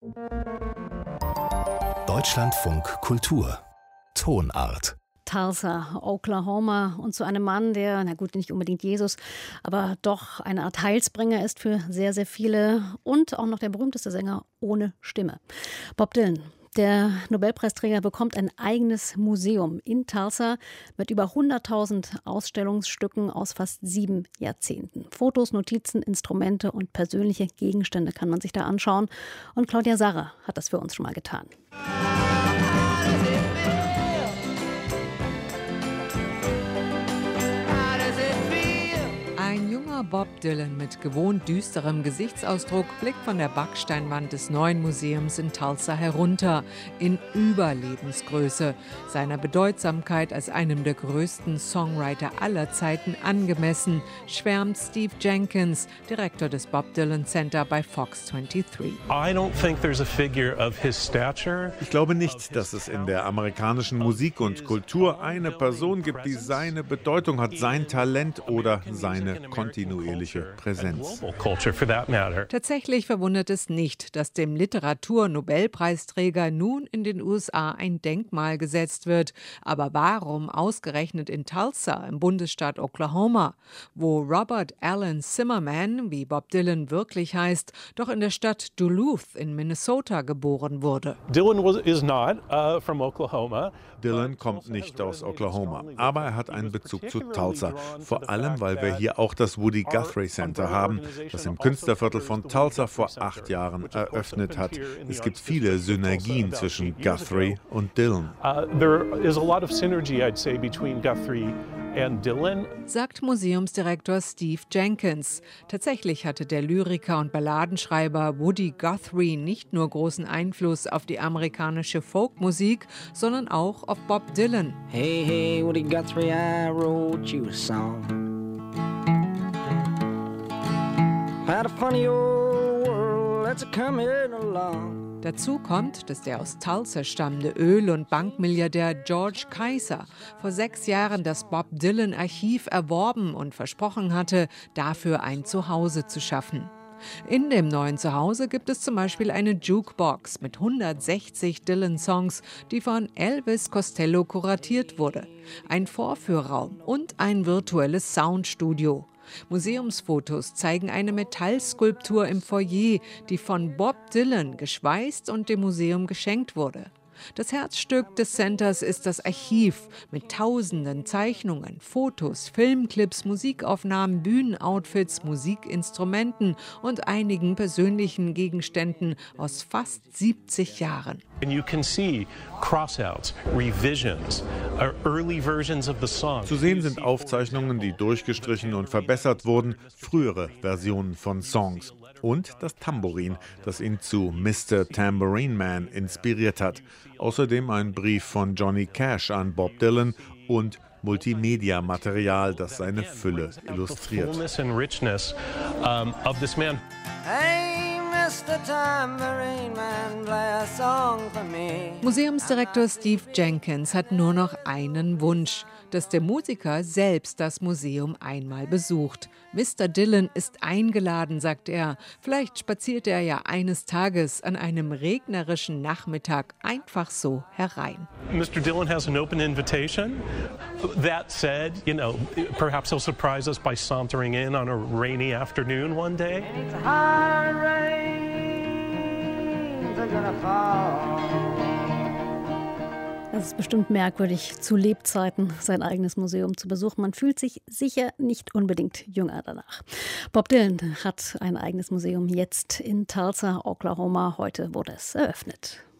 Deutschlandfunk Kultur Tonart. Tulsa, Oklahoma, und zu einem Mann, der, na gut, nicht unbedingt Jesus, aber doch eine Art Heilsbringer ist für sehr, sehr viele und auch noch der berühmteste Sänger ohne Stimme. Bob Dylan. Der Nobelpreisträger bekommt ein eigenes Museum in Tulsa mit über 100.000 Ausstellungsstücken aus fast 7 Jahrzehnten. Fotos, Notizen, Instrumente und persönliche Gegenstände kann man sich da anschauen. Und Claudia Sarra hat das für uns schon mal getan. Ein junger Bob Dylan mit gewohnt düsterem Gesichtsausdruck blickt von der Backsteinwand des neuen Museums in Tulsa herunter, in Überlebensgröße, seiner Bedeutsamkeit als einem der größten Songwriter aller Zeiten angemessen, schwärmt Steve Jenkins, Direktor des Bob Dylan Center bei Fox 23. Ich glaube nicht, dass es in der amerikanischen Musik und Kultur eine Person gibt, die seine Bedeutung hat, sein Talent oder seine kontinuierliche Präsenz. Tatsächlich verwundert es nicht, dass dem Literatur-Nobelpreisträger nun in den USA ein Denkmal gesetzt wird. Aber warum ausgerechnet in Tulsa, im Bundesstaat Oklahoma, wo Robert Allen Zimmerman, wie Bob Dylan wirklich heißt, doch in der Stadt Duluth in Minnesota geboren wurde? Dylan kommt nicht aus Oklahoma, aber er hat einen Bezug zu Tulsa. Vor allem, weil wir hier auch das Woody Guthrie Center haben, das im Künstlerviertel von Tulsa vor 8 Jahren eröffnet hat. Es gibt viele Synergien zwischen Guthrie und Dylan. Sagt Museumsdirektor Steve Jenkins. Tatsächlich hatte der Lyriker und Balladenschreiber Woody Guthrie nicht nur großen Einfluss auf die amerikanische Folkmusik, sondern auch auf Bob Dylan. Hey, hey, Woody Guthrie, I wrote you a song. Had a funny old world that's a-comin' along. Dazu kommt, dass der aus Tulsa stammende Öl- und Bankmilliardär George Kaiser vor 6 Jahren das Bob Dylan Archiv erworben und versprochen hatte, dafür ein Zuhause zu schaffen. In dem neuen Zuhause gibt es zum Beispiel eine Jukebox mit 160 Dylan-Songs, die von Elvis Costello kuratiert wurde, ein Vorführraum und ein virtuelles Soundstudio. Museumsfotos zeigen eine Metallskulptur im Foyer, die von Bob Dylan geschweißt und dem Museum geschenkt wurde. Das Herzstück des Centers ist das Archiv mit tausenden Zeichnungen, Fotos, Filmclips, Musikaufnahmen, Bühnenoutfits, Musikinstrumenten und einigen persönlichen Gegenständen aus fast 70 Jahren. Zu sehen sind Aufzeichnungen, die durchgestrichen und verbessert wurden, frühere Versionen von Songs. Und das Tambourin, das ihn zu Mr. Tambourine Man inspiriert hat. Außerdem ein Brief von Johnny Cash an Bob Dylan und Multimedia-Material, das seine Fülle illustriert. Museumsdirektor Steve Jenkins hat nur noch einen Wunsch, dass der Musiker selbst das Museum einmal besucht. Mr. Dylan ist eingeladen, sagt er. Vielleicht spaziert er ja eines Tages an einem regnerischen Nachmittag einfach so herein. Mr. Dylan has an open invitation. That said, perhaps he'll surprise us by sauntering in on a rainy afternoon one day. Es ist bestimmt merkwürdig, zu Lebzeiten sein eigenes Museum zu besuchen. Man fühlt sich sicher nicht unbedingt jünger danach. Bob Dylan hat ein eigenes Museum jetzt in Tulsa, Oklahoma. Heute wurde es eröffnet.